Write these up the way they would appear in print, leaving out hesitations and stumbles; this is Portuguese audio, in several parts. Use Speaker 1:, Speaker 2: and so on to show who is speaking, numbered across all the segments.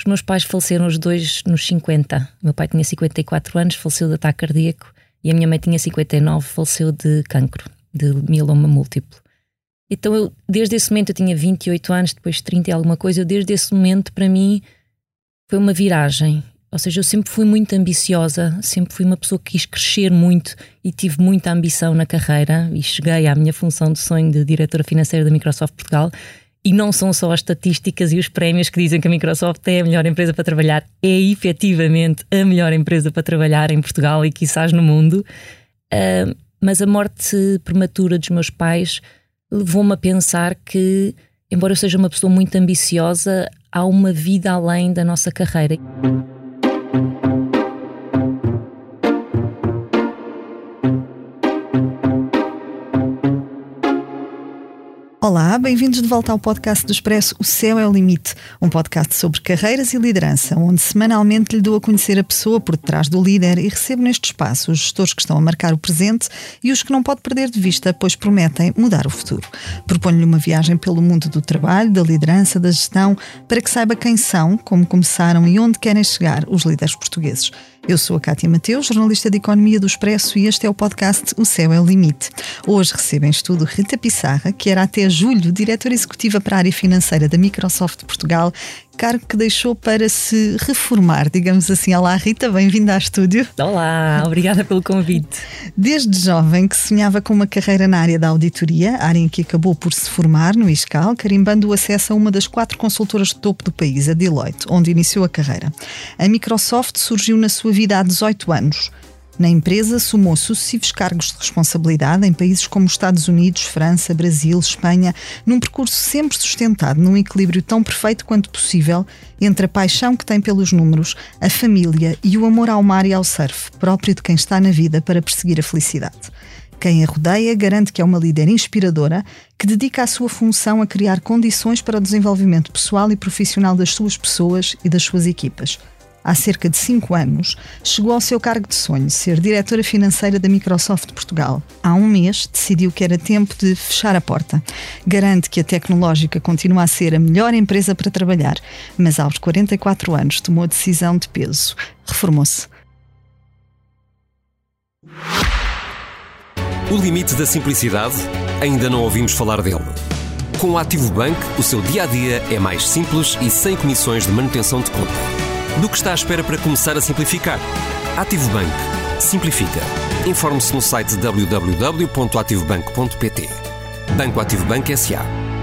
Speaker 1: Os meus pais faleceram os dois nos 50. O meu pai tinha 54 anos, faleceu de ataque cardíaco, e a minha mãe tinha 59, faleceu de cancro, de mieloma múltiplo. Então eu, desde esse momento, eu tinha 28 anos, depois 30 e alguma coisa, desde esse momento, para mim, foi uma viragem. Ou seja, eu sempre fui muito ambiciosa, sempre fui uma pessoa que quis crescer muito e tive muita ambição na carreira e cheguei à minha função de sonho de diretora financeira da Microsoft Portugal. E não são só as estatísticas e os prémios que dizem que a Microsoft é a melhor empresa para trabalhar, é efetivamente a melhor empresa para trabalhar em Portugal e quizás no mundo. Mas a morte prematura dos meus pais levou-me a pensar que, embora eu seja uma pessoa muito ambiciosa, há uma vida além da nossa carreira.
Speaker 2: Olá, bem-vindos de volta ao podcast do Expresso O Céu é o Limite, um podcast sobre carreiras e liderança, onde semanalmente lhe dou a conhecer a pessoa por detrás do líder e recebo neste espaço os gestores que estão a marcar o presente e os que não pode perder de vista, pois prometem mudar o futuro. Proponho-lhe uma viagem pelo mundo do trabalho, da liderança, da gestão, para que saiba quem são, como começaram e onde querem chegar os líderes portugueses. Eu sou a Cátia Mateus, jornalista de Economia do Expresso, e este é o podcast O Céu é o Limite. Hoje recebo em estudo Rita Pissarra, que era até julho diretora executiva para a área financeira da Microsoft Portugal, cargo que deixou para se reformar, digamos assim. Olá Rita, bem-vinda ao estúdio.
Speaker 1: Olá, obrigada pelo convite.
Speaker 2: Desde jovem que sonhava com uma carreira na área da auditoria, área em que acabou por se formar no ISCAL, carimbando o acesso a uma das 4 consultoras de topo do país, a Deloitte, onde iniciou a carreira. A Microsoft surgiu na sua vida há 18 anos. Na empresa, somou sucessivos cargos de responsabilidade em países como Estados Unidos, França, Brasil, Espanha, num percurso sempre sustentado num equilíbrio tão perfeito quanto possível entre a paixão que tem pelos números, a família e o amor ao mar e ao surf, próprio de quem está na vida para perseguir a felicidade. Quem a rodeia garante que é uma líder inspiradora que dedica a sua função a criar condições para o desenvolvimento pessoal e profissional das suas pessoas e das suas equipas. Há cerca de 5 anos, chegou ao seu cargo de sonho, ser diretora financeira da Microsoft Portugal. Há um mês, decidiu que era tempo de fechar a porta. Garante que a tecnológica continua a ser a melhor empresa para trabalhar, mas aos 44 anos tomou a decisão de peso. Reformou-se.
Speaker 3: O limite da simplicidade? Ainda não ouvimos falar dele. Com o Ativo Bank, o seu dia-a-dia é mais simples e sem comissões de manutenção de conta. Do que está à espera para começar a simplificar? Ativo Bank. Simplifica. Informe-se no site www.ativobank.pt. Banco Ativo Bank S.A.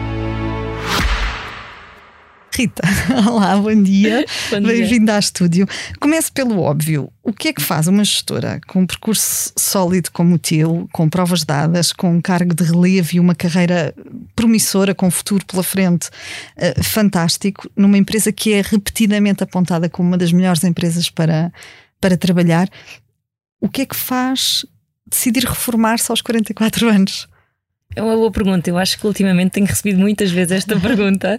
Speaker 2: Rita, olá, bom dia.
Speaker 1: Bom dia.
Speaker 2: Bem-vinda ao estúdio. Começo pelo óbvio. O que é que faz uma gestora com um percurso sólido como o teu, com provas dadas, com um cargo de relevo e uma carreira promissora com futuro pela frente, fantástico, numa empresa que é repetidamente apontada como uma das melhores empresas para trabalhar? O que é que faz decidir reformar-se aos 44 anos?
Speaker 1: É uma boa pergunta. Eu acho que ultimamente tenho recebido muitas vezes esta pergunta.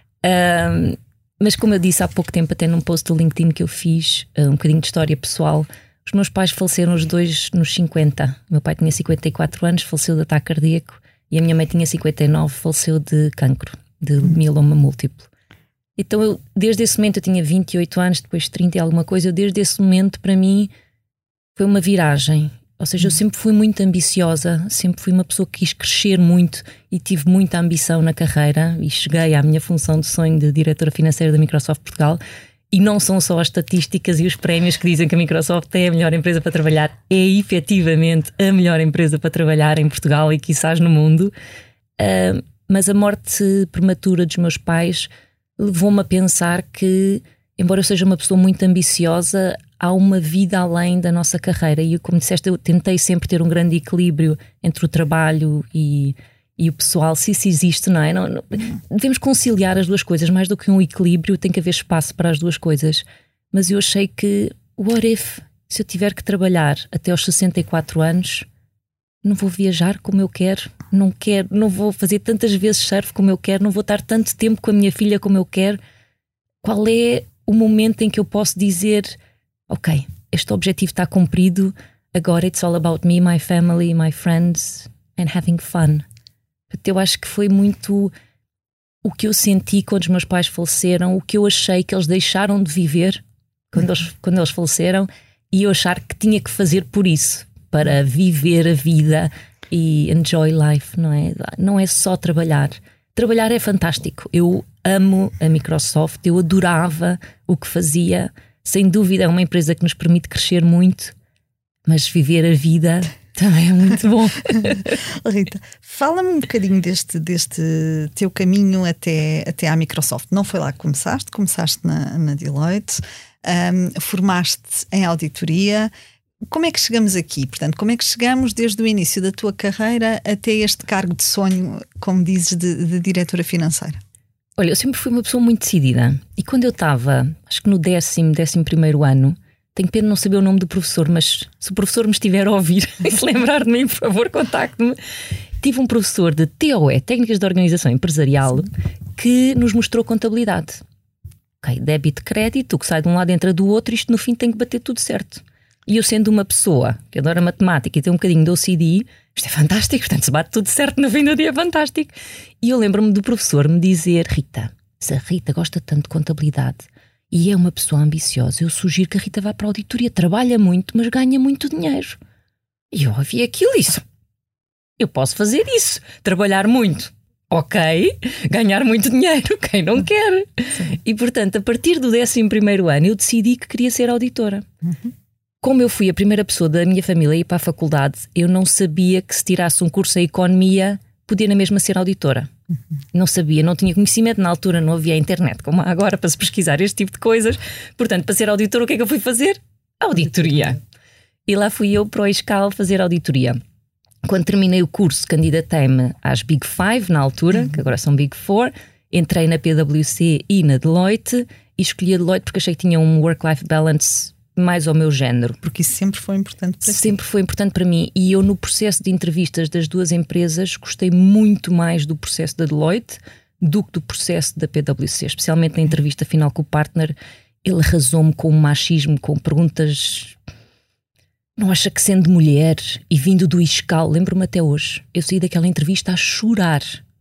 Speaker 1: Mas como eu disse há pouco tempo, até num post do LinkedIn que eu fiz, um bocadinho de história pessoal, os meus pais faleceram os dois nos 50. O meu pai tinha 54 anos, faleceu de ataque cardíaco, e a minha mãe tinha 59, faleceu de cancro, de mieloma múltiplo. Então eu, desde esse momento, eu tinha 28 anos, depois 30 e alguma coisa, desde esse momento para mim foi uma viragem. Ou seja, eu sempre fui muito ambiciosa, sempre fui uma pessoa que quis crescer muito e tive muita ambição na carreira e cheguei à minha função de sonho de diretora financeira da Microsoft Portugal. E não são só as estatísticas e os prémios que dizem que a Microsoft é a melhor empresa para trabalhar, é efetivamente a melhor empresa para trabalhar em Portugal e quizás no mundo. Mas a morte prematura dos meus pais levou-me a pensar que, embora eu seja uma pessoa muito ambiciosa, há uma vida além da nossa carreira. E como disseste, eu tentei sempre ter um grande equilíbrio entre o trabalho e o pessoal, se isso existe, não é? Não, devemos conciliar as duas coisas. Mais do que um equilíbrio, tem que haver espaço para as duas coisas. Mas eu achei que, what if, se eu tiver que trabalhar até aos 64 anos, não vou viajar como eu quero, não vou fazer tantas vezes surf como eu quero, não vou estar tanto tempo com a minha filha como eu quero. Qual é o momento em que eu posso dizer, ok, este objetivo está cumprido, agora it's all about me, my family, my friends and having fun. Eu acho que foi muito o que eu senti quando os meus pais faleceram, o que eu achei que eles deixaram de viver quando eles faleceram, e eu achar que tinha que fazer por isso, para viver a vida e enjoy life, não é? Não é só trabalhar. Trabalhar é fantástico. Eu amo a Microsoft, eu adorava o que fazia. Sem dúvida é uma empresa que nos permite crescer muito, mas viver a vida também é muito bom.
Speaker 2: Rita, fala-me um bocadinho deste teu caminho até à Microsoft. Não foi lá que começaste na Deloitte, formaste em auditoria. Como é que chegamos aqui? Portanto, como é que chegamos desde o início da tua carreira até este cargo de sonho, como dizes, de diretora financeira?
Speaker 1: Olha, eu sempre fui uma pessoa muito decidida. E quando eu estava, acho que no 11º ano, tenho pena de não saber o nome do professor, mas se o professor me estiver a ouvir e se lembrar de mim, por favor, contacte-me. Tive um professor de TOE, Técnicas de Organização Empresarial, que nos mostrou contabilidade. Ok, débito, crédito, o que sai de um lado entra do outro, isto no fim tem que bater tudo certo. E eu, sendo uma pessoa que adora matemática e tem um bocadinho de OCD, isto é fantástico, portanto se bate tudo certo no fim do dia, é fantástico. E eu lembro-me do professor me dizer: Rita, se a Rita gosta tanto de contabilidade e é uma pessoa ambiciosa, eu sugiro que a Rita vá para a auditoria, trabalha muito, mas ganha muito dinheiro. E eu ouvi aquilo e disse: eu posso fazer isso, trabalhar muito, ok, ganhar muito dinheiro, quem não quer? Sim. E portanto, a partir do 11º ano, eu decidi que queria ser auditora. Como eu fui a primeira pessoa da minha família a ir para a faculdade, eu não sabia que se tirasse um curso em economia podia na mesma ser auditora. Não sabia, não tinha conhecimento. Na altura não havia internet como há agora para se pesquisar este tipo de coisas. Portanto, para ser auditora, o que é que eu fui fazer? Auditoria. E lá fui eu para o ISCAL fazer auditoria. Quando terminei o curso, candidatei-me às Big Five na altura, que agora são Big Four. Entrei na PwC e na Deloitte e escolhi a Deloitte porque achei que tinha um work-life balance mais ao meu género.
Speaker 2: Porque isso sempre foi importante para ti.
Speaker 1: Sempre foi importante para mim. E eu, no processo de entrevistas das duas empresas, gostei muito mais do processo da Deloitte do que do processo da PwC. Especialmente na entrevista final com o partner, ele arrasou-me com o machismo, com perguntas... Não acha que, sendo mulher e vindo do ISCAL, lembro-me até hoje, eu saí daquela entrevista a chorar.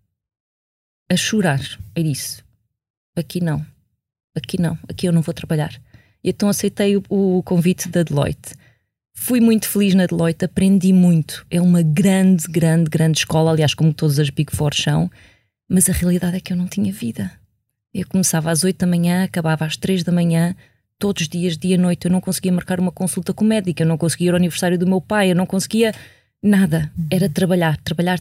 Speaker 1: A chorar. Eu disse: aqui não, aqui eu não vou trabalhar. E então aceitei o convite da Deloitte. Fui muito feliz na Deloitte, aprendi muito. É uma grande escola, aliás, como todas as Big Four são, mas a realidade é que eu não tinha vida. Eu começava às 8 da manhã, acabava às 3 da manhã, todos os dias, dia e noite. Eu não conseguia marcar uma consulta com médica, eu não conseguia ir ao aniversário do meu pai, eu não conseguia nada. Era trabalhar.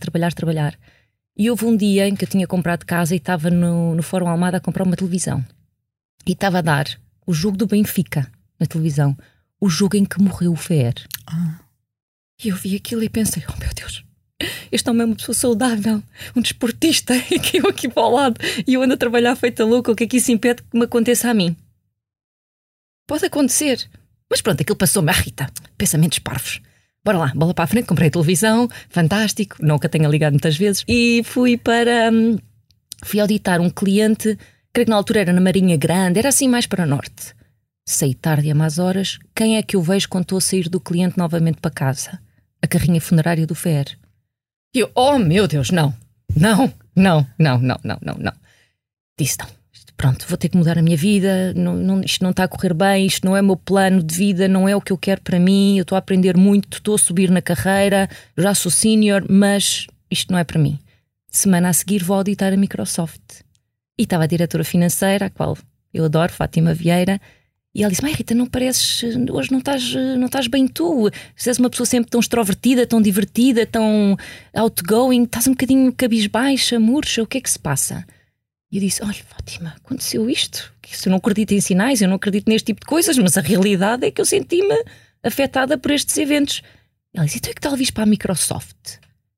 Speaker 1: E houve um dia em que eu tinha comprado casa e estava no Fórum Almada a comprar uma televisão. E estava a dar o jogo do Benfica na televisão, o jogo em que morreu o Fer. E eu vi aquilo e pensei: oh meu Deus, este homem é uma pessoa saudável, um desportista, e que eu aqui para o lado e eu ando a trabalhar feita louca. O que é que isso impede que me aconteça a mim? Pode acontecer, mas pronto, aquilo passou-me. Rita, pensamentos parvos, bora lá, bola para a frente. Comprei a televisão, fantástico, nunca tenho ligado muitas vezes, e fui auditar um cliente. Creio que na altura era na Marinha Grande, era assim mais para o norte. Saí tarde e a más horas. Quem é que eu vejo quando estou a sair do cliente novamente para casa? A carrinha funerária do Fer. E eu: oh meu Deus, não. Disse: não, pronto, vou ter que mudar a minha vida, isto não está a correr bem, isto não é o meu plano de vida, não é o que eu quero para mim, eu estou a aprender muito, estou a subir na carreira, já sou senior, mas isto não é para mim. Semana a seguir vou auditar a Microsoft. E estava a diretora financeira, a qual eu adoro, Fátima Vieira, e ela disse: mas Rita, não pareces, hoje não estás bem tu, se és uma pessoa sempre tão extrovertida, tão divertida, tão outgoing, estás um bocadinho cabisbaixa, murcha, o que é que se passa? E eu disse: olha Fátima, aconteceu isto, eu não acredito em sinais, eu não acredito neste tipo de coisas, mas a realidade é que eu senti-me afetada por estes eventos. E ela disse: então é que talvez para a Microsoft?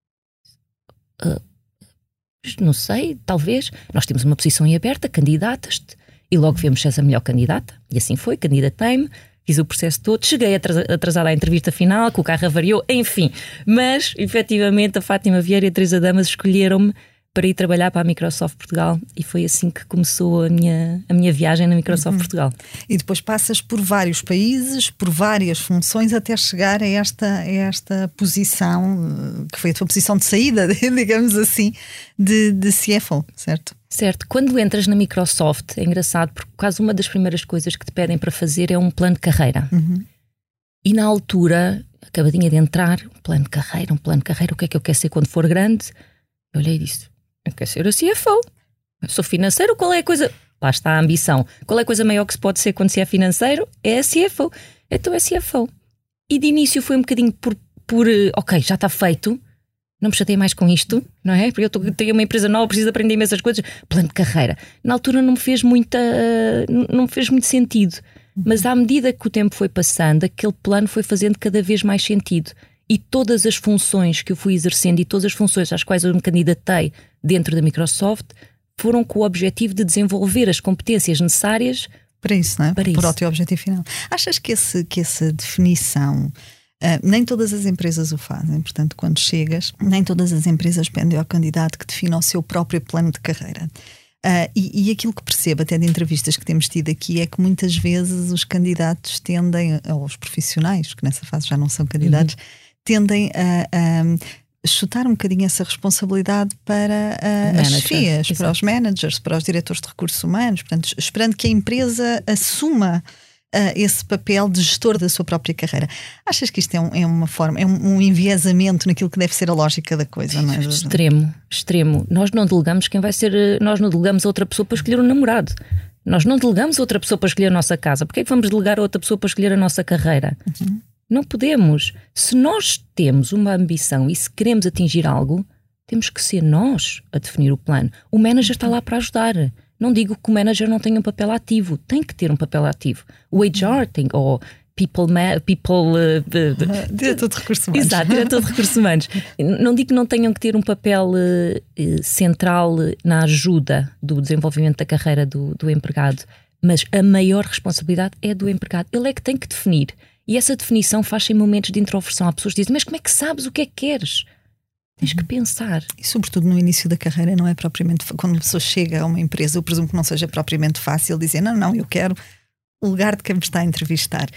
Speaker 1: Não sei, talvez. Nós temos uma posição em aberta, candidatas-te, e logo vemos se és a melhor candidata. E assim foi, candidatei-me, fiz o processo todo, cheguei atrasada à entrevista final, que o carro avariou, enfim. Mas, efetivamente, a Fátima Vieira e a Teresa Damas escolheram-me para ir trabalhar para a Microsoft Portugal, e foi assim que começou a minha viagem na Microsoft Portugal.
Speaker 2: E depois passas por vários países, por várias funções, até chegar a esta posição, que foi a tua posição de saída, digamos assim, de CFO, certo?
Speaker 1: Certo, quando entras na Microsoft é engraçado porque quase uma das primeiras coisas que te pedem para fazer é um plano de carreira. E na altura, acabadinha de entrar, um plano de carreira, o que é que eu quero ser quando for grande? Eu olhei e disse, eu quero ser a CFO, eu sou financeiro, qual é a coisa... Lá está a ambição. Qual é a coisa maior que se pode ser quando se é financeiro? É a CFO. Então é CFO. E de início foi um bocadinho por ok, já está feito, não me chatei mais com isto, não é? Porque eu tenho uma empresa nova, preciso aprender imensas coisas. Plano de carreira. Na altura não me fez muito sentido. Mas à medida que o tempo foi passando, aquele plano foi fazendo cada vez mais sentido. E todas as funções que eu fui exercendo e todas as funções às quais eu me candidatei dentro da Microsoft foram com o objetivo de desenvolver as competências necessárias
Speaker 2: para isso, não é? Para o teu objetivo final. Achas que essa definição, nem todas as empresas o fazem, portanto, quando chegas, nem todas as empresas pedem ao candidato que defina o seu próprio plano de carreira. E aquilo que percebo até de entrevistas que temos tido aqui é que muitas vezes os candidatos tendem, ou os profissionais, que nessa fase já não são candidatos, tendem a chutar um bocadinho essa responsabilidade para as chefias, para os managers, para os diretores de recursos humanos, portanto, esperando que a empresa assuma esse papel de gestor da sua própria carreira. Achas que isto é uma forma, é um enviesamento naquilo que deve ser a lógica da coisa, não é?
Speaker 1: Extremo. Nós não delegamos quem vai ser, nós não delegamos a outra pessoa para escolher um namorado. Nós não delegamos a outra pessoa para escolher a nossa casa. Porquê é que vamos delegar a outra pessoa para escolher a nossa carreira? Não podemos. Se nós temos uma ambição e se queremos atingir algo, temos que ser nós a definir o plano. O manager está lá para ajudar. Não digo que o manager não tenha um papel ativo. Tem que ter um papel ativo. O HR tem, ou
Speaker 2: diretor de recursos humanos.
Speaker 1: Exato, diretor de recursos humanos. Não digo que não tenham que ter um papel central na ajuda do desenvolvimento da carreira do empregado, mas a maior responsabilidade é do empregado. Ele é que tem que definir. E essa definição faz-se em momentos de introversão. Há pessoas que dizem, mas como é que sabes o que é que queres? Tens que pensar.
Speaker 2: E sobretudo no início da carreira não é propriamente... Quando a pessoa chega a uma empresa, eu presumo que não seja propriamente fácil dizer não, eu quero o lugar de quem me está a entrevistar.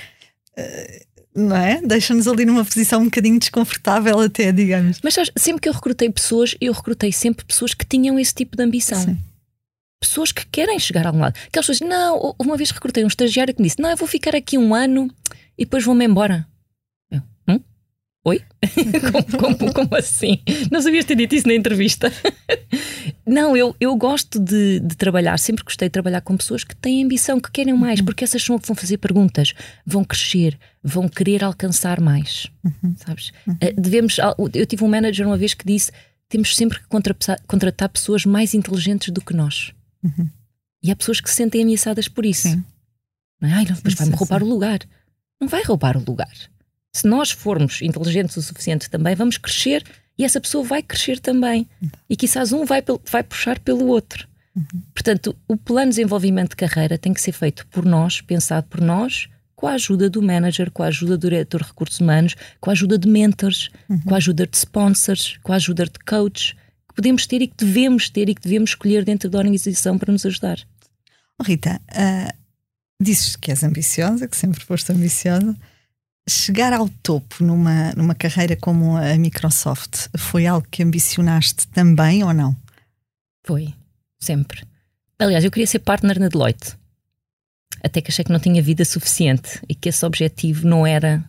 Speaker 2: Não é? Deixa-nos ali numa posição um bocadinho desconfortável até, digamos.
Speaker 1: Mas sempre que eu recrutei pessoas, eu recrutei sempre pessoas que tinham esse tipo de ambição.
Speaker 2: Sim.
Speaker 1: Pessoas que querem chegar a algum lado. Aquelas pessoas, não, uma vez recrutei um estagiário que me disse, não, eu vou ficar aqui 1 ano e depois vou-me embora. Eu, Oi? como assim? Não sabias ter dito isso na entrevista? Não, eu gosto de trabalhar, sempre gostei de trabalhar com pessoas que têm ambição, que querem mais, porque essas são que vão fazer perguntas, vão crescer, vão querer alcançar mais. Sabes? Eu tive um manager uma vez que disse, temos sempre que contratar pessoas mais inteligentes do que nós. E há pessoas que se sentem ameaçadas por isso.
Speaker 2: Sim.
Speaker 1: Não, depois vai-me roubar o lugar. Não vai roubar o lugar. Se nós formos inteligentes o suficiente também, vamos crescer e essa pessoa vai crescer também. E quizás um vai puxar pelo outro. Portanto, o plano de desenvolvimento de carreira tem que ser feito por nós, pensado por nós, com a ajuda do manager, com a ajuda do diretor de recursos humanos, com a ajuda de mentors, com a ajuda de sponsors, com a ajuda de coaches, que podemos ter e que devemos ter e que devemos escolher dentro da organização para nos ajudar.
Speaker 2: Rita, dizes que és ambiciosa, que sempre foste ambiciosa. Chegar ao topo numa carreira como a Microsoft foi algo que ambicionaste também ou não?
Speaker 1: Foi, sempre. Aliás, eu queria ser partner na Deloitte. Até que achei que não tinha vida suficiente e que esse objetivo não era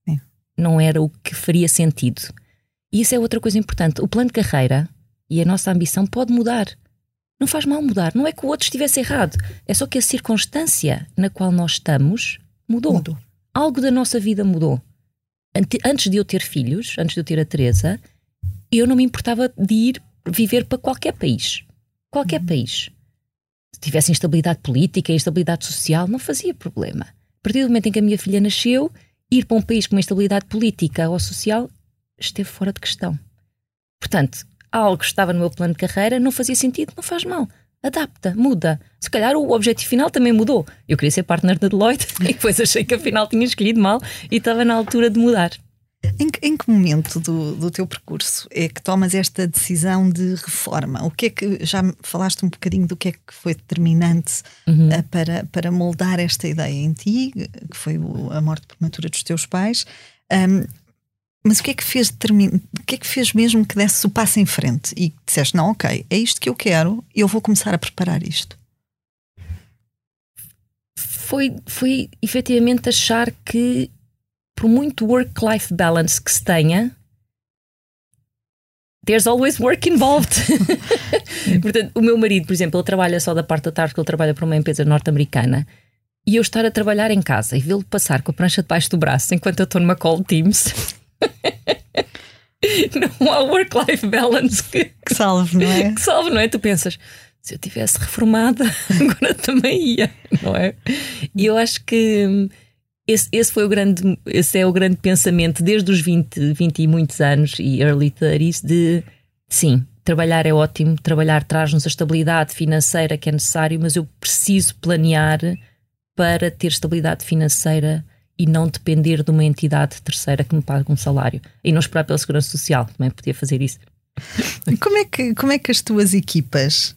Speaker 1: o que faria sentido. E isso é outra coisa importante. O plano de carreira e a nossa ambição pode mudar. Não faz mal mudar. Não é que o outro estivesse errado. É só que a circunstância na qual nós estamos mudou. Algo da nossa vida mudou. Antes de eu ter filhos, antes de eu ter a Teresa, eu não me importava de ir viver para qualquer país. Qualquer país. Se tivesse instabilidade política, instabilidade social, não fazia problema. A partir do momento em que a minha filha nasceu, ir para um país com uma instabilidade política ou social esteve fora de questão. Portanto, algo que estava no meu plano de carreira não fazia sentido, não faz mal. Adapta, muda. Se calhar o objetivo final também mudou. Eu queria ser partner da Deloitte e depois achei que afinal tinha escolhido mal e estava na altura de mudar.
Speaker 2: Em que momento do teu percurso é que tomas esta decisão de reforma? O que é que, já falaste um bocadinho do que é que foi determinante para moldar esta ideia em ti, que foi a morte prematura dos teus pais, Mas o que é que fez o que é que fez mesmo que desse o passo em frente e que disseste, não, ok, é isto que eu quero, eu vou começar a preparar isto?
Speaker 1: Foi efetivamente achar que, por muito work-life balance que se tenha, there's always work involved. Portanto, o meu marido, por exemplo, ele trabalha só da parte da tarde, porque ele trabalha para uma empresa norte-americana, e eu estar a trabalhar em casa e vê-lo passar com a prancha debaixo do braço enquanto eu estou numa call Teams. Não há work-life balance que
Speaker 2: salve, não é?
Speaker 1: Que salve, não é? Tu pensas, se eu tivesse reformada, agora também ia, não é? E eu acho que esse é o grande pensamento desde os 20 e muitos anos e early 30s de, sim, trabalhar é ótimo, trabalhar traz-nos a estabilidade financeira que é necessário, mas eu preciso planear para ter estabilidade financeira e não depender de uma entidade terceira que me pague um salário. E não esperar pela Segurança Social, também podia fazer isso.
Speaker 2: Como é que as tuas equipas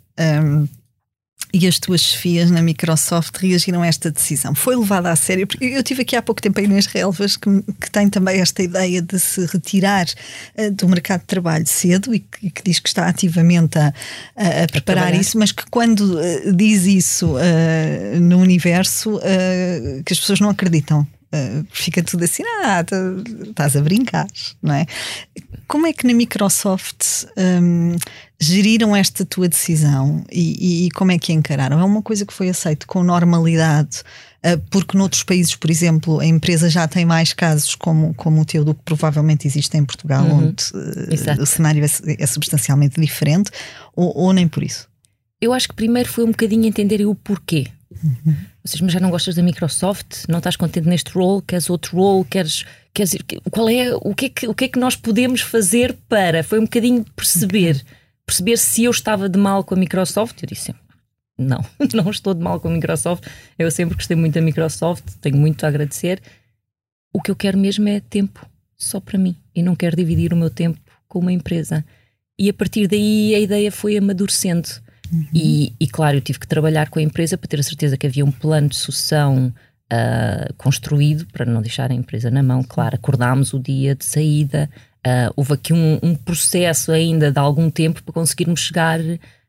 Speaker 2: e as tuas chefias na Microsoft reagiram a esta decisão? Foi levada a sério? Porque eu tive aqui há pouco tempo a Inês Relvas, que tem também esta ideia de se retirar do mercado de trabalho cedo e que diz que está ativamente a preparar isso, mas que quando diz isso no universo, que as pessoas não acreditam. Fica tudo assim, estás a brincar, não é? Como é que na Microsoft geriram esta tua decisão e como é que a encararam? É uma coisa que foi aceito com normalidade, porque noutros países, por exemplo, a empresa já tem mais casos como o teu do que provavelmente existe em Portugal, onde o cenário é substancialmente diferente, ou nem por isso?
Speaker 1: Eu acho que primeiro foi um bocadinho entender o porquê. Ou seja, mas já não gostas da Microsoft? Não estás contente neste role? Queres outro role? Queres qual é, o que é que nós podemos fazer para? Foi um bocadinho perceber se eu estava de mal com a Microsoft. Eu disse, não estou de mal com a Microsoft. Eu sempre gostei muito da Microsoft, tenho muito a agradecer. O que eu quero mesmo é tempo só para mim e não quero dividir o meu tempo com uma empresa. E a partir daí a ideia foi amadurecendo. E claro, eu tive que trabalhar com a empresa para ter a certeza que havia um plano de sucessão construído para não deixar a empresa na mão. Claro, acordámos o dia de saída, houve aqui um processo ainda de algum tempo para conseguirmos chegar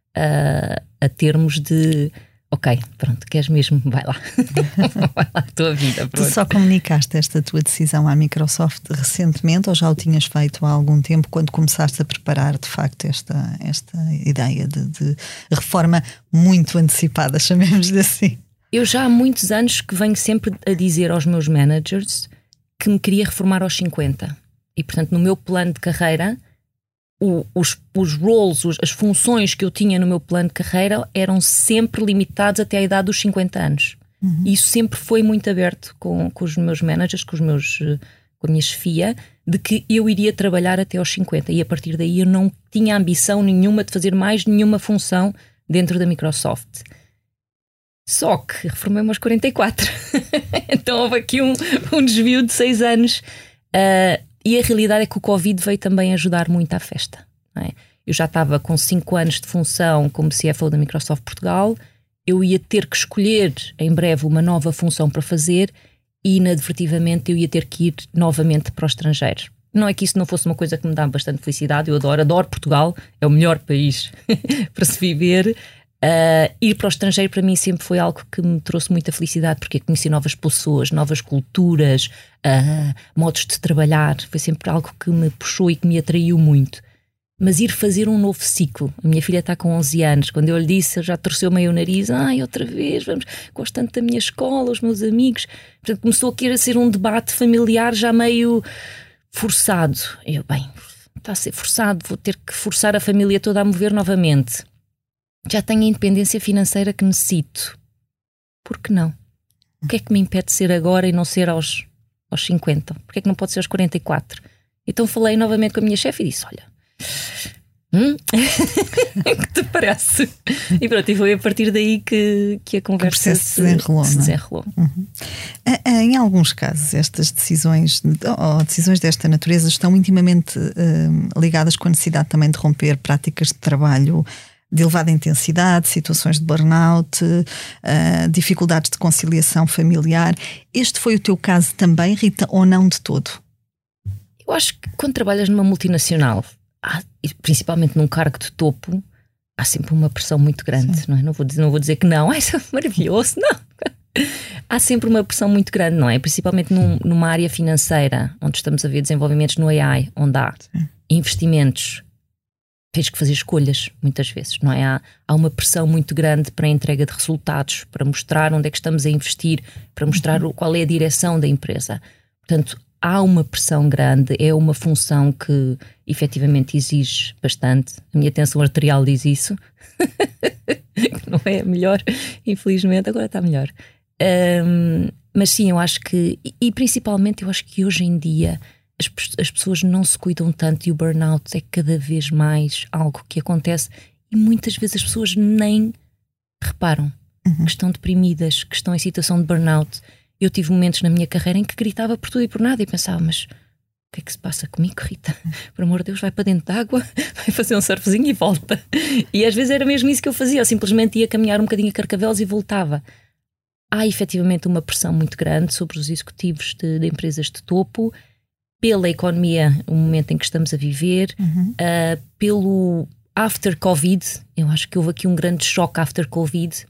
Speaker 1: a termos de ok, pronto, queres mesmo, vai lá vai lá a tua vida, pronto.
Speaker 2: Tu só comunicaste esta tua decisão à Microsoft recentemente ou já o tinhas feito há algum tempo quando começaste a preparar de facto esta ideia de reforma muito antecipada, chamemos-lhe assim? Eu
Speaker 1: já há muitos anos que venho sempre a dizer aos meus managers que me queria reformar aos 50 e portanto no meu plano de carreira os roles, as funções que eu tinha no meu plano de carreira eram sempre limitados até à idade dos 50 anos. E isso sempre foi muito aberto com os meus managers, com a minha chefia, de que eu iria trabalhar até aos 50 e a partir daí eu não tinha ambição nenhuma de fazer mais nenhuma função dentro da Microsoft. Só que reformei-me aos 44. Então houve aqui um desvio de 6 anos. E a realidade é que o Covid veio também ajudar muito à festa, não é? Eu já estava com 5 anos de função como CFO da Microsoft Portugal, eu ia ter que escolher em breve uma nova função para fazer e inadvertidamente eu ia ter que ir novamente para o estrangeiro. Não é que isso não fosse uma coisa que me dá bastante felicidade, eu adoro Portugal, é o melhor país para se viver. Ir para o estrangeiro para mim sempre foi algo que me trouxe muita felicidade, porque conheci novas pessoas, novas culturas, modos de trabalhar, foi sempre algo que me puxou e que me atraiu muito. Mas ir fazer um novo ciclo, a minha filha está com 11 anos, quando eu lhe disse, já torceu meio o nariz, outra vez, gosto tanto da minha escola, os meus amigos. Portanto, começou a querer ser um debate familiar já meio forçado. Eu, está a ser forçado, vou ter que forçar a família toda a mover novamente. Já tenho a independência financeira que necessito. Por que não? O que é que me impede de ser agora e não ser aos 50? Por que é que não pode ser aos 44? Então falei novamente com a minha chefe e disse, olha, que te parece? E pronto, e foi a partir daí que a conversa se desenrolou.
Speaker 2: Em alguns casos, estas decisões ou decisões desta natureza estão intimamente ligadas com a necessidade também de romper práticas de trabalho de elevada intensidade, situações de burnout, dificuldades de conciliação familiar. Este foi o teu caso também, Rita, ou não de todo?
Speaker 1: Eu acho que quando trabalhas numa multinacional, principalmente num cargo de topo, há sempre uma pressão muito grande, não é? Não vou dizer que não, isso é maravilhoso, não. Há sempre uma pressão muito grande, não é? Principalmente numa área financeira, onde estamos a ver desenvolvimentos no AI, onde há investimentos, tens que fazer escolhas, muitas vezes, não é? Há uma pressão muito grande para a entrega de resultados, para mostrar onde é que estamos a investir, para mostrar qual é a direção da empresa. Portanto, há uma pressão grande, é uma função que efetivamente exige bastante. A minha tensão arterial diz isso. Não é melhor, infelizmente, agora está melhor. Mas sim, eu acho que, e principalmente eu acho que hoje em dia as pessoas não se cuidam tanto e o burnout é cada vez mais algo que acontece e muitas vezes as pessoas nem reparam que estão deprimidas, que estão em situação de burnout. Eu tive momentos na minha carreira em que gritava por tudo e por nada e pensava, mas o que é que se passa comigo, Rita? Por amor de Deus, vai para dentro de água, vai fazer um surfzinho e volta. E às vezes era mesmo isso que eu fazia, eu simplesmente ia caminhar um bocadinho a Carcavelos e voltava. Há efetivamente uma pressão muito grande sobre os executivos de empresas de topo, pela economia, o momento em que estamos a viver, pelo after Covid. Eu acho que houve aqui um grande choque after Covid.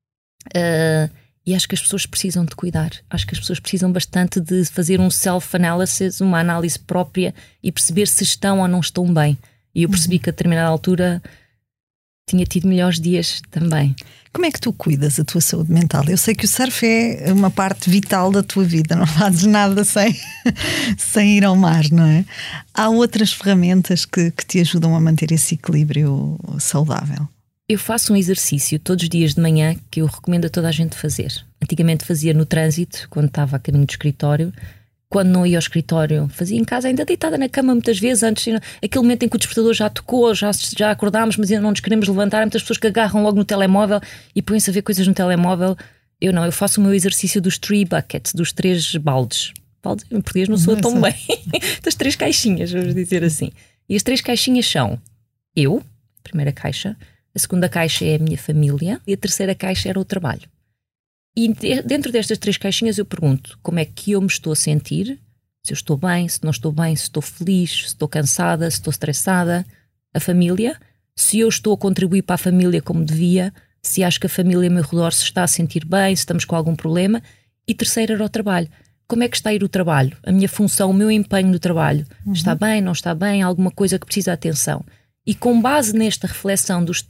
Speaker 1: E acho que as pessoas precisam de cuidar. Acho que as pessoas precisam bastante de fazer um self-analysis, uma análise própria e perceber se estão ou não estão bem. E eu percebi que a determinada altura tinha tido melhores dias também.
Speaker 2: Como é que tu cuidas da tua saúde mental? Eu sei que o surf é uma parte vital da tua vida, não fazes nada sem ir ao mar, não é? Há outras ferramentas que te ajudam a manter esse equilíbrio saudável?
Speaker 1: Eu faço um exercício todos os dias de manhã que eu recomendo a toda a gente fazer. Antigamente fazia no trânsito, quando estava a caminho do escritório. Quando não ia ao escritório, fazia em casa, ainda deitada na cama muitas vezes, antes, aquele momento em que o despertador já tocou, já acordámos, mas ainda não nos queremos levantar. Há muitas pessoas que agarram logo no telemóvel e põem-se a ver coisas no telemóvel. Eu não, eu faço o meu exercício dos 3 buckets, dos 3 baldes. Baldes em português não soa tão bem. Das 3 caixinhas, vamos dizer assim. E as 3 caixinhas são eu, a primeira caixa, a segunda caixa é a minha família e a terceira caixa era o trabalho. E dentro destas 3 caixinhas eu pergunto como é que eu me estou a sentir, se eu estou bem, se não estou bem, se estou feliz, se estou cansada, se estou estressada. A família, se eu estou a contribuir para a família como devia, se acho que a família ao meu redor se está a sentir bem, se estamos com algum problema. E terceiro era o trabalho. Como é que está a ir o trabalho? A minha função, o meu empenho no trabalho. Está bem, não está bem? Alguma coisa que precisa de atenção? E com base nesta reflexão das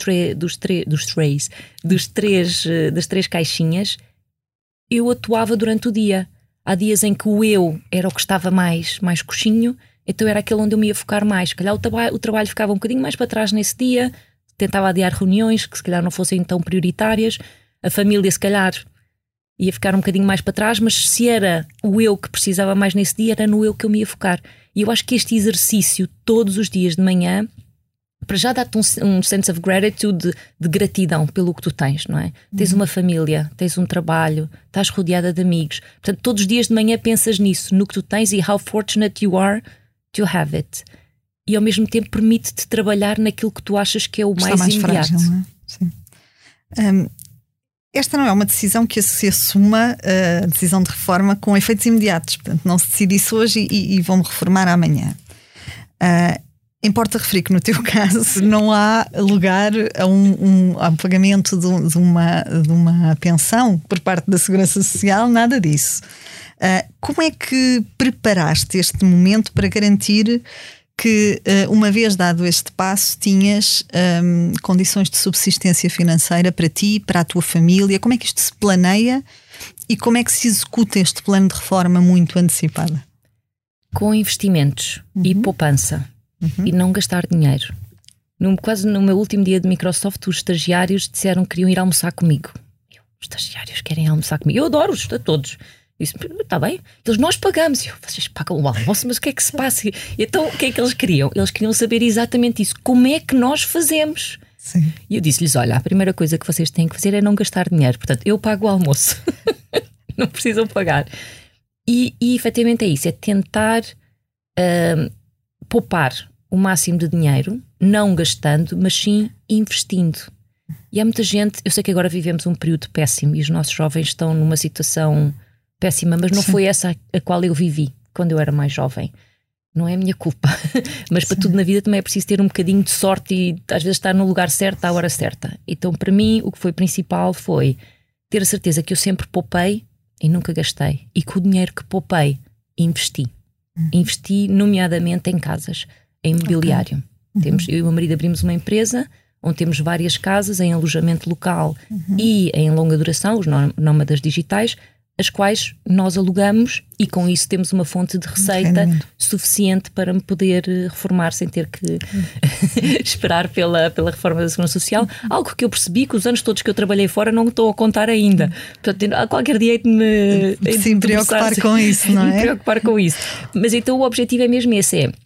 Speaker 1: 3 caixinhas, eu atuava durante o dia. Há dias em que o eu era o que estava mais coxinho, então era aquele onde eu me ia focar mais. Se calhar o trabalho ficava um bocadinho mais para trás nesse dia, tentava adiar reuniões que se calhar não fossem tão prioritárias. A família se calhar ia ficar um bocadinho mais para trás, mas se era o eu que precisava mais nesse dia, era no eu que eu me ia focar. E eu acho que este exercício todos os dias de manhã para já dá-te um sense of gratitude, de gratidão pelo que tu tens, não é? Tens uma família, tens um trabalho, estás rodeada de amigos. Portanto, todos os dias de manhã pensas nisso, no que tu tens e how fortunate you are to have it. E ao mesmo tempo permite-te trabalhar naquilo que tu achas que é o mais imediato. Frágil, não é?
Speaker 2: Sim. Esta não é uma decisão que se assuma, a decisão de reforma, com efeitos imediatos. Portanto, não se decide isso hoje e vão-me reformar amanhã. Importa referir que no teu caso não há lugar a um pagamento de uma pensão por parte da Segurança Social, nada disso. Como é que preparaste este momento para garantir que, uma vez dado este passo, tinhas condições de subsistência financeira para ti, para a tua família? Como é que isto se planeia e como é que se executa este plano de reforma muito antecipada?
Speaker 1: Com investimentos e poupança. E não gastar dinheiro. Quase no meu último dia de Microsoft, os estagiários disseram que queriam ir almoçar comigo. Os estagiários querem almoçar comigo. Eu adoro-os a todos. Eu disse, está bem? Eles, nós pagamos. Vocês pagam o almoço, mas o que é que se passa? Então, o que é que eles queriam? Eles queriam saber exatamente isso. Como é que nós fazemos?
Speaker 2: Sim.
Speaker 1: E eu disse-lhes, olha, a primeira coisa que vocês têm que fazer é não gastar dinheiro. Portanto, eu pago o almoço. Não precisam pagar. E efetivamente é isso. É tentar poupar o máximo de dinheiro, não gastando, mas sim investindo. E há muita gente, eu sei que agora vivemos um período péssimo e os nossos jovens estão numa situação péssima, mas não foi essa a qual eu vivi quando eu era mais jovem. não é a minha culpa. Mas para tudo na vida também é preciso ter um bocadinho de sorte e às vezes estar no lugar certo à hora certa. Então para mim o que foi principal foi ter a certeza que eu sempre poupei e nunca gastei, e que o dinheiro que poupei investi. Investi nomeadamente em casas, em imobiliário. Eu e o meu marido abrimos uma empresa onde temos várias casas em alojamento local e em longa duração, os nómadas digitais, as quais nós alugamos, e com isso temos uma fonte de receita suficiente para me poder reformar sem ter que esperar pela reforma da Segurança Social. Algo que eu percebi que os anos todos que eu trabalhei fora não estou a contar ainda. Portanto, a qualquer dia de me
Speaker 2: preocupar com isso, não é?
Speaker 1: Me preocupar com isso. Mas então o objetivo é mesmo esse, é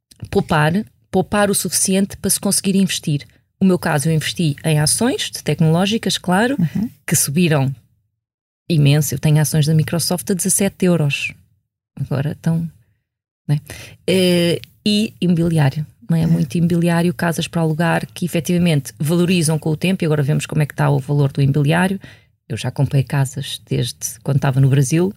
Speaker 1: poupar o suficiente para se conseguir investir. No meu caso, eu investi em ações tecnológicas, claro, que subiram imenso. Eu tenho ações da Microsoft a 17 euros. Agora estão... Não é? E imobiliário. Não é? Muito imobiliário, casas para alugar que efetivamente valorizam com o tempo, e agora vemos como é que está o valor do imobiliário. Eu já comprei casas desde quando estava no Brasil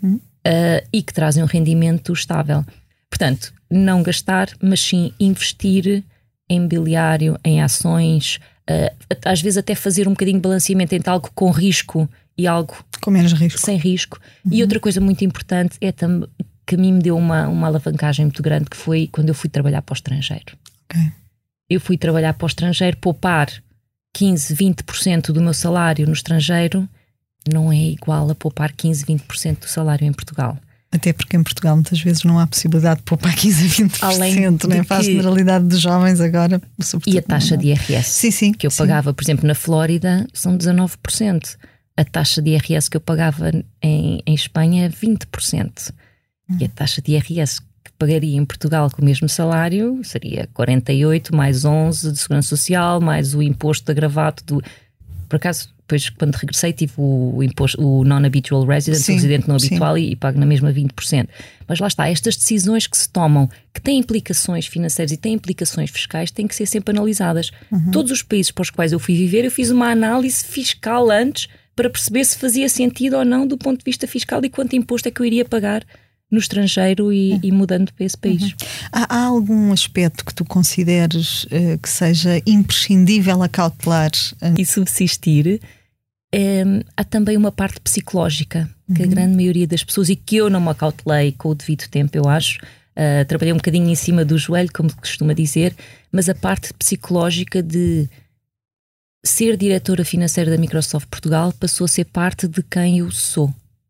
Speaker 1: e que trazem um rendimento estável. Portanto, não gastar, mas sim investir em imobiliário, em ações, às vezes até fazer um bocadinho de balanceamento entre algo com risco e algo
Speaker 2: com menos risco.
Speaker 1: Sem risco. E outra coisa muito importante é também que a mim me deu uma alavancagem muito grande, que foi quando eu fui trabalhar para o estrangeiro. Eu fui trabalhar para o estrangeiro, poupar 15, 20% do meu salário no estrangeiro não é igual a poupar 15, 20% do salário em Portugal.
Speaker 2: Até porque em Portugal muitas vezes não há possibilidade de poupar 15 a 20%, nem para a generalidade dos jovens agora.
Speaker 1: E a taxa de IRS que eu pagava, por exemplo, na Flórida, são 19%. A taxa de IRS que eu pagava em Espanha é 20%. E a taxa de IRS que pagaria em Portugal com o mesmo salário seria 48, mais 11 de Segurança Social, mais o imposto agravado do... Por acaso, depois quando regressei tive o imposto, o non-habitual resident, o residente não habitual, e pago na mesma 20%. Mas lá está, estas decisões que se tomam, que têm implicações financeiras e têm implicações fiscais, têm que ser sempre analisadas. Todos os países para os quais eu fui viver, eu fiz uma análise fiscal antes para perceber se fazia sentido ou não do ponto de vista fiscal e quanto imposto é que eu iria pagar no estrangeiro e mudando para esse país.
Speaker 2: Há algum aspecto que tu consideres que seja imprescindível a cautelar?
Speaker 1: E subsistir, há também uma parte psicológica que a grande maioria das pessoas, e que eu não me acautelei com o devido tempo, eu acho, trabalhei um bocadinho em cima do joelho, como se costuma dizer, mas a parte psicológica de ser diretora financeira da Microsoft Portugal passou a ser parte de quem eu sou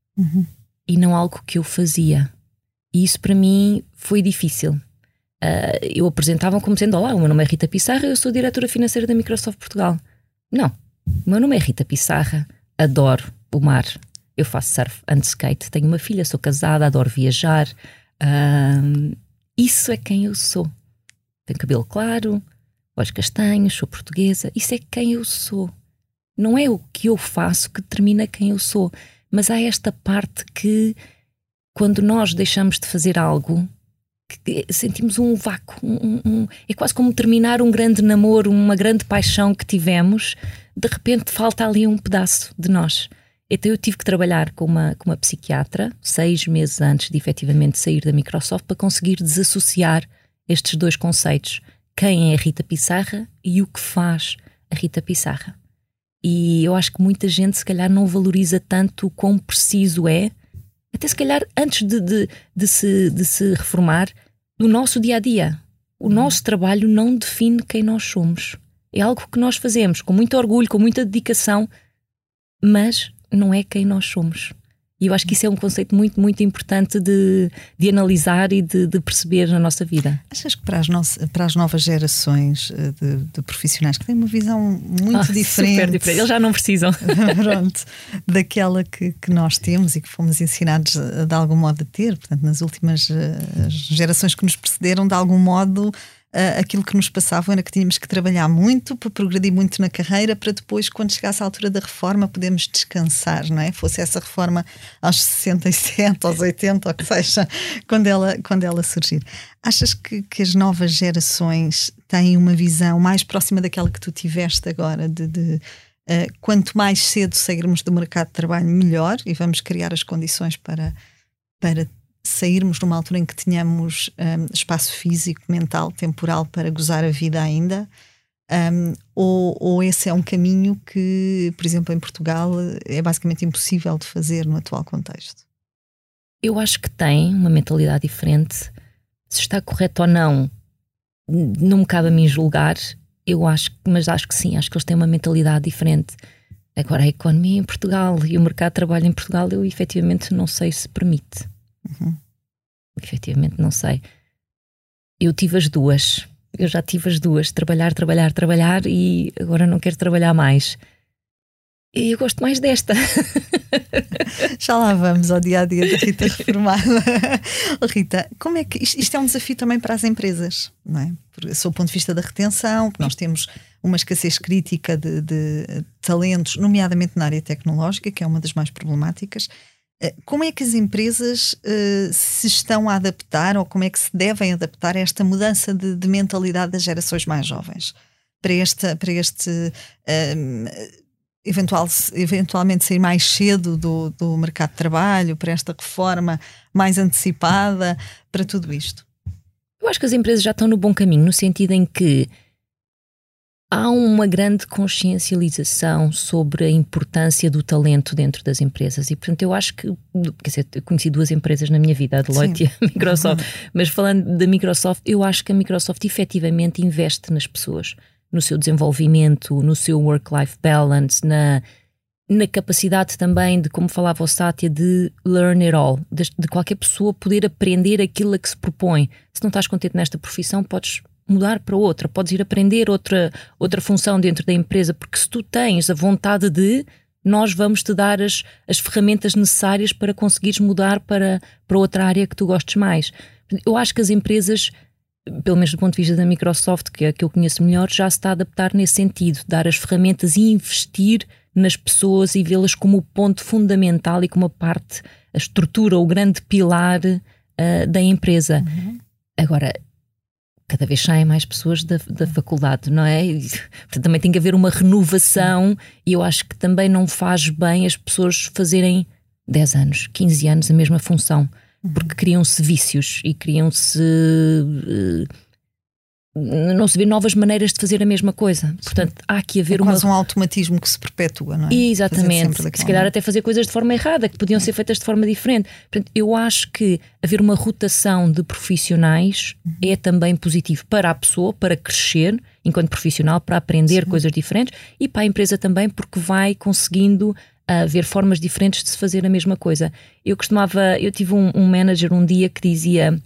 Speaker 1: e não algo que eu fazia. E isso para mim foi difícil. Eu apresentava como sendo: olá, o meu nome é Rita Pissarra, eu sou diretora financeira da Microsoft Portugal. Não, o meu nome é Rita Pissarra, adoro o mar, eu faço surf and skate, tenho uma filha, sou casada, adoro viajar. Isso é quem eu sou. Tenho cabelo claro, olhos castanhos, sou portuguesa. Isso é quem eu sou. Não é o que eu faço que determina quem eu sou. Mas há esta parte que, quando nós deixamos de fazer algo, que sentimos um vácuo. É quase como terminar um grande namoro, uma grande paixão que tivemos. De repente falta ali um pedaço de nós. Então eu tive que trabalhar com uma psiquiatra 6 meses antes de efetivamente sair da Microsoft para conseguir desassociar estes dois conceitos. Quem é a Rita Pissarra e o que faz a Rita Pissarra. E eu acho que muita gente se calhar não valoriza tanto o quão preciso é, até se calhar antes de se reformar, do nosso dia-a-dia. O nosso trabalho não define quem nós somos. É algo que nós fazemos com muito orgulho, com muita dedicação, mas não é quem nós somos. E eu acho que isso é um conceito muito, muito importante de analisar e de perceber na nossa vida.
Speaker 2: Achas que para as novas gerações de profissionais que têm uma visão muito diferente,
Speaker 1: super diferente, eles já não precisam
Speaker 2: pronto, daquela que nós temos e que fomos ensinados de algum modo a ter, portanto nas últimas gerações que nos precederam, de algum modo aquilo que nos passava era que tínhamos que trabalhar muito para progredir muito na carreira, para depois, quando chegasse a altura da reforma, podermos descansar, não é? Fosse essa reforma aos 67, aos 80, ou que seja, quando ela surgir. Achas que as novas gerações têm uma visão mais próxima daquela que tu tiveste agora, de quanto mais cedo sairmos do mercado de trabalho, melhor, e vamos criar as condições para sairmos numa altura em que tenhamos espaço físico, mental, temporal para gozar a vida ainda? Ou esse é um caminho que, por exemplo, em Portugal é basicamente impossível de fazer no atual contexto?
Speaker 1: Eu acho que tem uma mentalidade diferente. Se está correto ou não, não me cabe a mim julgar. Mas acho que sim, acho que eles têm uma mentalidade diferente. Agora, a economia em Portugal e o mercado de trabalho em Portugal, eu efetivamente não sei se permite. Efetivamente não sei. Eu tive as duas. Eu já tive as duas. Trabalhar e agora não quero trabalhar mais. E eu gosto mais desta.
Speaker 2: Já lá vamos ao dia-a-dia da Rita reformada. Rita, como é que isto é um desafio também para as empresas, não é? Sob o ponto de vista da retenção, nós temos uma escassez crítica de talentos, nomeadamente na área tecnológica, que é uma das mais problemáticas. Como é que as empresas se estão a adaptar, ou como é que se devem adaptar a esta mudança de mentalidade das gerações mais jovens para este eventualmente sair mais cedo do mercado de trabalho, para esta reforma mais antecipada, para tudo isto?
Speaker 1: Eu acho que as empresas já estão no bom caminho, no sentido em que há uma grande consciencialização sobre a importância do talento dentro das empresas. E, portanto, eu acho que, quer dizer, eu conheci duas empresas na minha vida, a Deloitte e a Microsoft, mas falando da Microsoft, eu acho que a Microsoft efetivamente investe nas pessoas, no seu desenvolvimento, no seu work-life balance, na capacidade também de, como falava o Satya, de learn it all, de qualquer pessoa poder aprender aquilo a que se propõe. Se não estás contente nesta profissão, podes mudar para outra, podes ir aprender outra função dentro da empresa, porque se tu tens a vontade nós vamos te dar as ferramentas necessárias para conseguires mudar para outra área que tu gostes mais. Eu acho que as empresas, pelo menos do ponto de vista da Microsoft, que é a que eu conheço melhor, já se está a adaptar nesse sentido, dar as ferramentas e investir nas pessoas e vê-las como o ponto fundamental e como a estrutura, o grande pilar da empresa. Agora, cada vez saem mais pessoas da faculdade, não é? Portanto, também tem que haver uma renovação, e eu acho que também não faz bem as pessoas fazerem 10 anos, 15 anos a mesma função, porque criam-se vícios e criam-se não se vê novas maneiras de fazer a mesma coisa. Portanto, há que haver
Speaker 2: quase um automatismo que se perpetua, não é?
Speaker 1: Exatamente. Se calhar até fazer coisas de forma errada, que podiam ser feitas de forma diferente. Portanto, eu acho que haver uma rotação de profissionais é também positivo para a pessoa, para crescer enquanto profissional, para aprender coisas diferentes, e para a empresa também, porque vai conseguindo ver formas diferentes de se fazer a mesma coisa. Eu tive um manager um dia que dizia: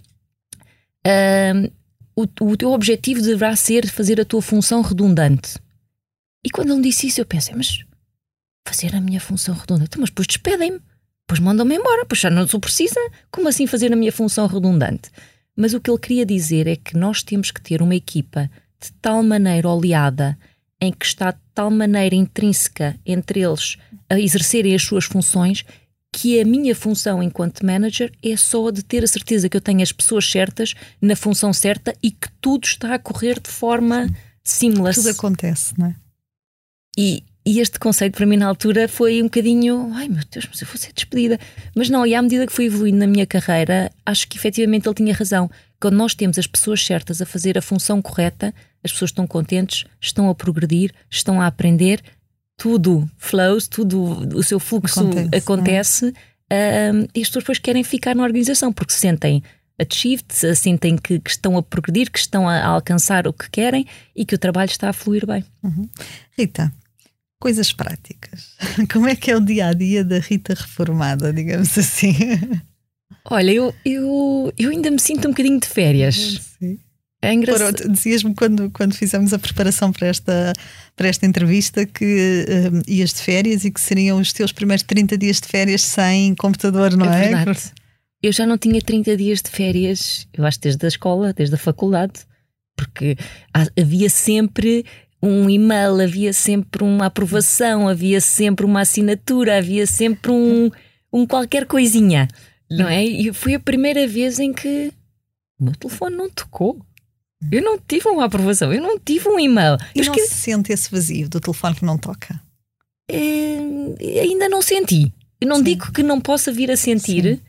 Speaker 1: o teu objetivo deverá ser fazer a tua função redundante. E quando ele disse isso, eu pensei: mas fazer a minha função redundante? Mas depois despedem-me, depois mandam-me embora, depois já não sou precisa. Como assim fazer a minha função redundante? Mas o que ele queria dizer é que nós temos que ter uma equipa de tal maneira oleada, em que está de tal maneira intrínseca entre eles a exercerem as suas funções, que a minha função enquanto manager é só de ter a certeza que eu tenho as pessoas certas na função certa e que tudo está a correr de forma seamless.
Speaker 2: Tudo acontece, não é?
Speaker 1: E este conceito para mim na altura foi um bocadinho: ai meu Deus, mas eu vou ser despedida. Mas não, e à medida que fui evoluindo na minha carreira, acho que efetivamente ele tinha razão. Quando nós temos as pessoas certas a fazer a função correta, as pessoas estão contentes, estão a progredir, estão a aprender, tudo flows, tudo o seu fluxo acontece, e as pessoas depois querem ficar na organização porque se sentem achieved, sentem que estão a progredir, que estão a alcançar o que querem e que o trabalho está a fluir bem.
Speaker 2: Rita, coisas práticas. Como é que é o dia-a-dia da Rita reformada, digamos assim?
Speaker 1: Olha, eu ainda me sinto um bocadinho de férias.
Speaker 2: Sim.
Speaker 1: É engraçado.
Speaker 2: Dizias-me quando fizemos a preparação para esta entrevista que ias de férias e que seriam os teus primeiros 30 dias de férias sem computador, não é?
Speaker 1: É verdade. Eu já não tinha 30 dias de férias, eu acho, desde a escola, desde a faculdade, porque havia sempre um e-mail, havia sempre uma aprovação, havia sempre uma assinatura, havia sempre um qualquer coisinha, não é? E foi a primeira vez em que o meu telefone não tocou. Eu não tive uma aprovação, eu não tive um e-mail.
Speaker 2: E não se sente esse vazio do telefone que não toca?
Speaker 1: Ainda não senti. Eu não digo que não possa vir a sentir.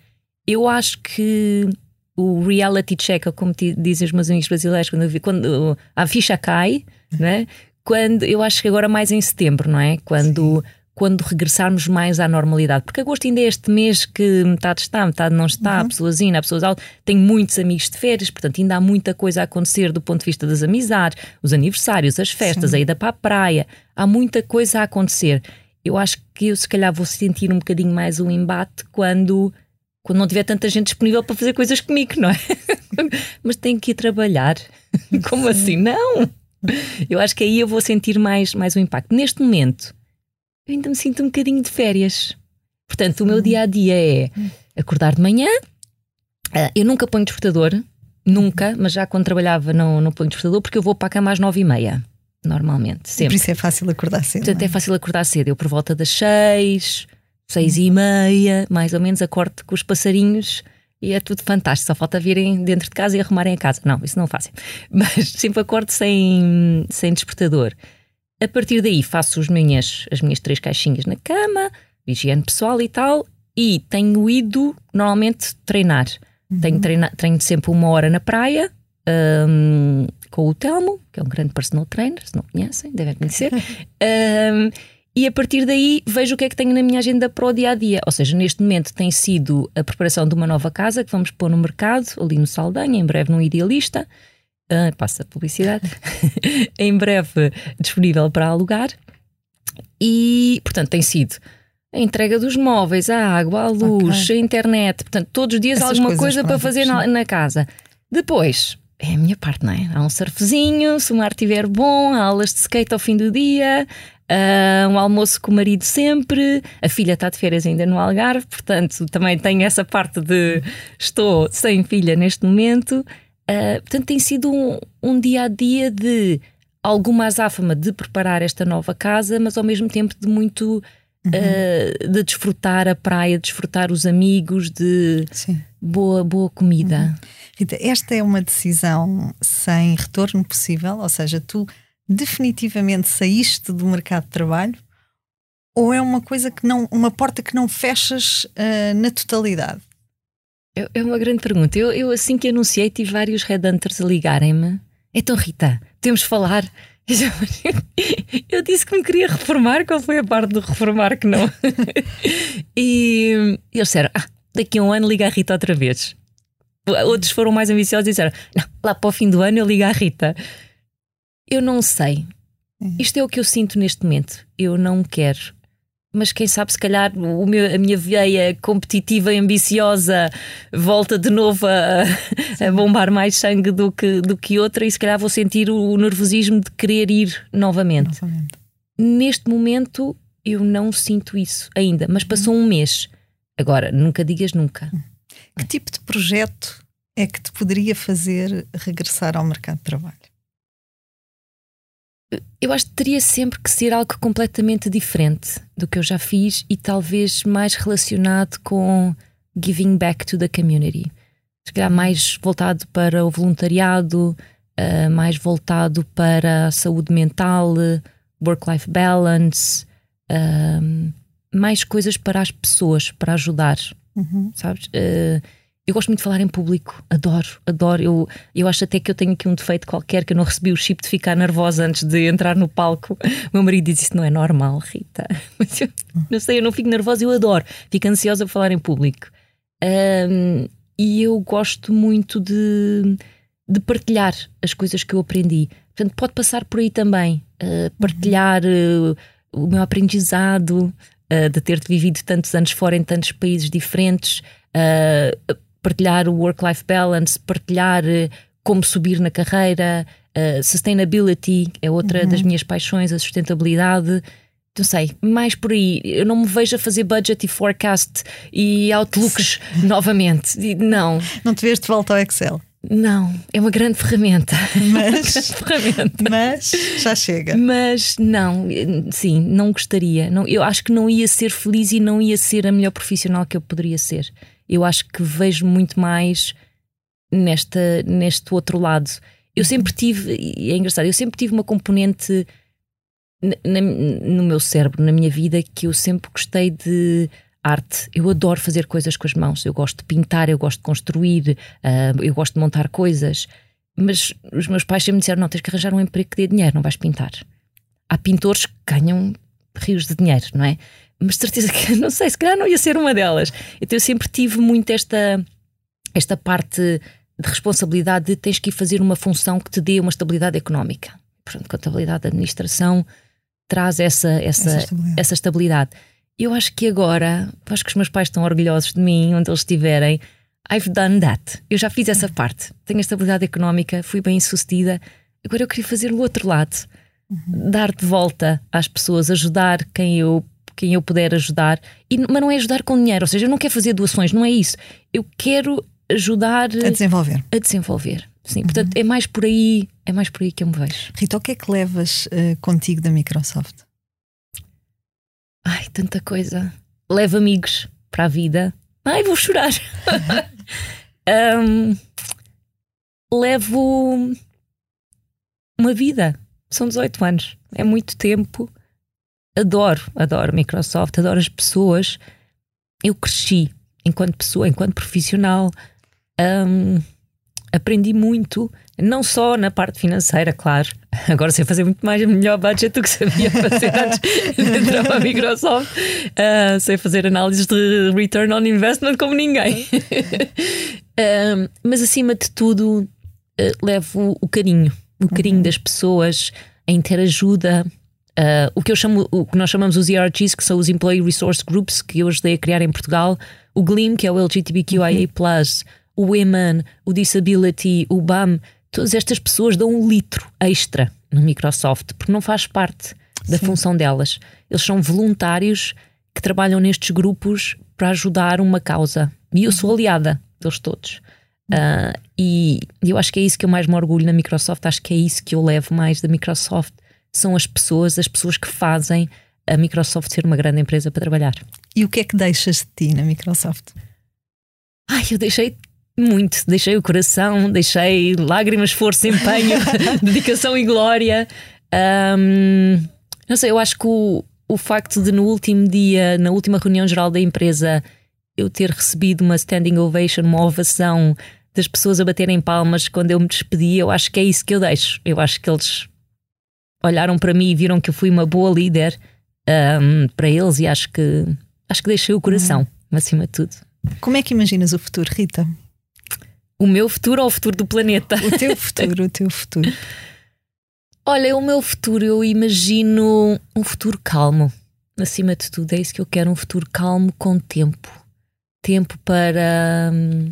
Speaker 1: Eu acho que o reality check, como dizem os meus amigos brasileiros, quando a ficha cai, né? Quando, eu acho que agora mais em setembro, não é? Quando regressarmos mais à normalidade. Porque agosto ainda é este mês que metade está, metade não está, pessoas in, pessoas out. Tenho muitos amigos de férias, portanto ainda há muita coisa a acontecer do ponto de vista das amizades, os aniversários, as festas, a ida para a praia. Há muita coisa a acontecer. Eu acho que eu se calhar vou sentir um bocadinho mais o embate quando não tiver tanta gente disponível para fazer coisas comigo, não é? Mas tenho que ir trabalhar. Como assim? Não! Eu acho que aí eu vou sentir mais o impacto. Neste momento, eu ainda me sinto um bocadinho de férias. Portanto, o meu dia-a-dia é acordar de manhã. Eu nunca ponho despertador. Nunca, mas já quando trabalhava não ponho despertador, porque eu vou para a cama às 9h30. Normalmente, sempre.
Speaker 2: Por isso é fácil acordar cedo.
Speaker 1: Portanto, é fácil acordar cedo. Eu por volta das 6h30, mais ou menos, acordo com os passarinhos e é tudo fantástico. Só falta virem dentro de casa e arrumarem a casa. Não, isso não fazem. Mas sempre acordo sem despertador. A partir daí faço as minhas 3 caixinhas na cama, higiene pessoal e tal, e tenho ido normalmente treinar. Treino sempre 1 hora na praia, com o Telmo, que é um grande personal trainer, se não conhecem, devem conhecer. E a partir daí vejo o que é que tenho na minha agenda para o dia-a-dia. Ou seja, neste momento tem sido a preparação de uma nova casa que vamos pôr no mercado, ali no Saldanha, em breve no Idealista. Passa a publicidade. Em breve disponível para alugar. E, portanto, tem sido a entrega dos móveis, a água, a luz, a internet. Portanto, todos os dias há alguma coisa para fazer na casa. Depois, é a minha parte, não é? Há um surfzinho, se o mar estiver bom, há aulas de skate ao fim do dia, um almoço com o marido sempre. A filha está de férias ainda no Algarve, portanto, também tenho essa parte de estou sem filha neste momento. Portanto, tem sido um dia-a-dia de alguma azáfama de preparar esta nova casa, mas ao mesmo tempo de muito de desfrutar a praia, desfrutar os amigos, de boa comida.
Speaker 2: Rita, esta é uma decisão sem retorno possível? Ou seja, tu definitivamente saíste do mercado de trabalho, ou é uma coisa que não, uma porta que não fechas na totalidade?
Speaker 1: É uma grande pergunta. Eu assim que anunciei tive vários headhunters a ligarem-me. Então, Rita, temos de falar. Eu disse que me queria reformar. Qual foi a parte do reformar que não? E eles disseram, daqui a um ano liga a Rita outra vez. Outros foram mais ambiciosos e disseram, não, lá para o fim do ano eu ligo à Rita. Eu não sei. Isto é o que eu sinto neste momento. Eu não quero. Mas quem sabe, se calhar a minha veia competitiva e ambiciosa volta de novo a bombar mais sangue do que outra, e se calhar vou sentir o nervosismo de querer ir novamente. Neste momento eu não sinto isso ainda, mas passou um mês. Agora, nunca digas nunca.
Speaker 2: Que tipo de projeto é que te poderia fazer regressar ao mercado de trabalho?
Speaker 1: Eu acho que teria sempre que ser algo completamente diferente do que eu já fiz e talvez mais relacionado com giving back to the community. Se calhar mais voltado para o voluntariado, mais voltado para a saúde mental, work-life balance, mais coisas para as pessoas, para ajudar, sabes? Eu gosto muito de falar em público, adoro. Eu acho até que eu tenho aqui um defeito qualquer, que eu não recebi o chip de ficar nervosa antes de entrar no palco. O meu marido diz: isso não é normal, Rita. Mas eu não sei, eu não fico nervosa, eu adoro. Fico ansiosa por falar em público. E eu gosto muito de partilhar as coisas que eu aprendi. Portanto, pode passar por aí também. Partilhar o meu aprendizado, de ter vivido tantos anos fora em tantos países diferentes. Partilhar o work-life balance, partilhar como subir na carreira, sustainability é outra das minhas paixões, a sustentabilidade. Não sei, mais por aí. Eu não me vejo a fazer budget e forecast e outlooks novamente. Não
Speaker 2: te vês de volta ao Excel?
Speaker 1: Não, é uma grande ferramenta.
Speaker 2: Mas já chega.
Speaker 1: Mas não, sim, não gostaria. Não, eu acho que não ia ser feliz e não ia ser a melhor profissional que eu poderia ser. Eu acho que vejo muito mais neste outro lado. Eu sempre tive, e é engraçado, eu sempre tive uma componente no meu cérebro, na minha vida, que eu sempre gostei de arte. Eu adoro fazer coisas com as mãos. Eu gosto de pintar, eu gosto de construir, eu gosto de montar coisas. Mas os meus pais sempre me disseram: não, tens que arranjar um emprego que dê dinheiro, não vais pintar. Há pintores que ganham rios de dinheiro, não é? Mas certeza que, não sei, se calhar não ia ser uma delas. Então eu sempre tive muito esta parte de responsabilidade de tens que ir fazer uma função que te dê uma estabilidade económica. Portanto, contabilidade, administração traz essa estabilidade. Eu acho que agora, acho que os meus pais estão orgulhosos de mim, onde eles estiverem. I've done that. Eu já fiz essa parte. Tenho a estabilidade económica, fui bem sucedida. Agora eu queria fazer o outro lado. Dar de volta às pessoas, ajudar quem eu puder ajudar. Mas não é ajudar com dinheiro, ou seja, eu não quero fazer doações, não é isso. Eu quero ajudar a desenvolver. Sim, portanto é mais por aí que eu me vejo.
Speaker 2: Rita, o que é que levas contigo da Microsoft?
Speaker 1: Ai, tanta coisa. Levo amigos para a vida. Ai, vou chorar. Levo uma vida. São 18 anos. É muito tempo. Adoro Microsoft, adoro as pessoas. Eu cresci enquanto pessoa, enquanto profissional. Aprendi muito, não só na parte financeira, claro. Agora sei fazer muito mais, melhor budget do que sabia fazer antes de entrar para a Microsoft. Sei fazer análises de return on investment como ninguém. Mas acima de tudo, levo o carinho das pessoas, a interajuda. O que nós chamamos os ERGs, que são os Employee Resource Groups, que eu ajudei a criar em Portugal. O GLIM, que é o LGBTQIA+, o Women, o Disability, o BAM, todas estas pessoas dão um litro extra no Microsoft, porque não faz parte da função delas. Eles são voluntários que trabalham nestes grupos para ajudar uma causa. E eu sou aliada deles todos. E eu acho que é isso que eu mais me orgulho na Microsoft. Acho que é isso que eu levo mais da Microsoft. São as pessoas que fazem a Microsoft ser uma grande empresa para trabalhar.
Speaker 2: E o que é que deixas de ti na Microsoft?
Speaker 1: Eu deixei muito, deixei o coração, deixei lágrimas, esforço, empenho, dedicação e glória. Não sei, eu acho que o facto de no último dia, na última reunião geral da empresa, eu ter recebido uma standing ovation, uma ovação das pessoas a baterem palmas quando eu me despedi, eu acho que é isso que eu deixo. Eu acho que eles olharam para mim e viram que eu fui uma boa líder para eles, e acho que deixei o coração acima de tudo.
Speaker 2: Como é que imaginas o futuro, Rita?
Speaker 1: O meu futuro ou o futuro do planeta?
Speaker 2: O teu futuro.
Speaker 1: Olha, o meu futuro, eu imagino um futuro calmo. Acima de tudo, é isso que eu quero, um futuro calmo com tempo. Tempo para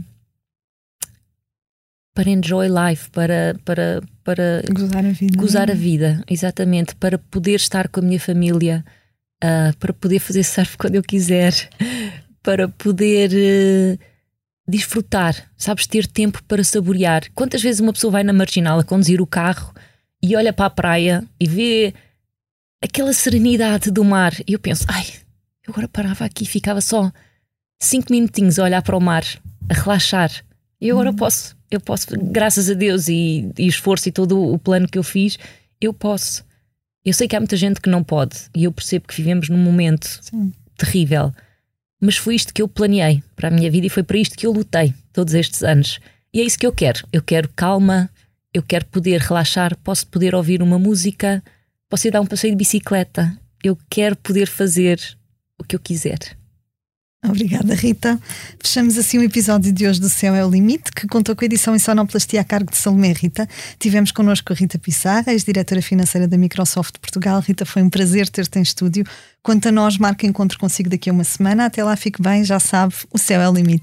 Speaker 1: enjoy life, para
Speaker 2: gozar a
Speaker 1: vida, exatamente, para poder estar com a minha família, para poder fazer surf quando eu quiser, para poder desfrutar, sabes, ter tempo para saborear. Quantas vezes uma pessoa vai na Marginal a conduzir o carro e olha para a praia e vê aquela serenidade do mar, e eu penso, eu agora parava aqui e ficava só 5 minutinhos a olhar para o mar, a relaxar. E eu agora eu posso, graças a Deus e esforço e todo o plano que eu fiz, eu posso. Eu sei que há muita gente que não pode, e eu percebo que vivemos num momento terrível, mas foi isto que eu planeei para a minha vida e foi para isto que eu lutei todos estes anos. E é isso que eu quero. Eu quero calma, eu quero poder relaxar, posso poder ouvir uma música, posso ir dar um passeio de bicicleta. Eu quero poder fazer o que eu quiser.
Speaker 2: Obrigada, Rita. Fechamos assim o episódio de hoje do Céu é o Limite, que contou com a edição em sonoplastia a cargo de Salomé Rita. Tivemos connosco a Rita Pissarra, ex-diretora financeira da Microsoft Portugal. Rita, foi um prazer ter-te em estúdio. Quanto a nós, marca encontro consigo daqui a uma semana. Até lá, fique bem, já sabe, o céu é o limite.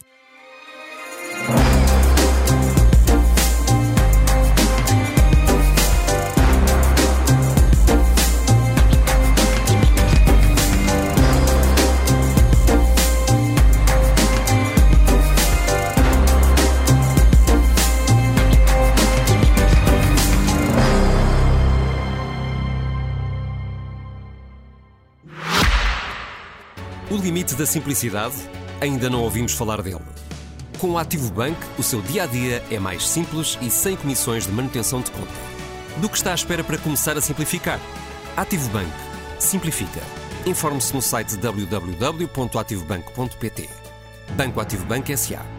Speaker 3: O limite da simplicidade? Ainda não ouvimos falar dele. Com o Ativo Bank, o seu dia-a-dia é mais simples e sem comissões de manutenção de conta. Do que está à espera para começar a simplificar? Ativo Bank. Simplifica. Informe-se no site www.ativobanco.pt. Banco Ativo Banco S.A.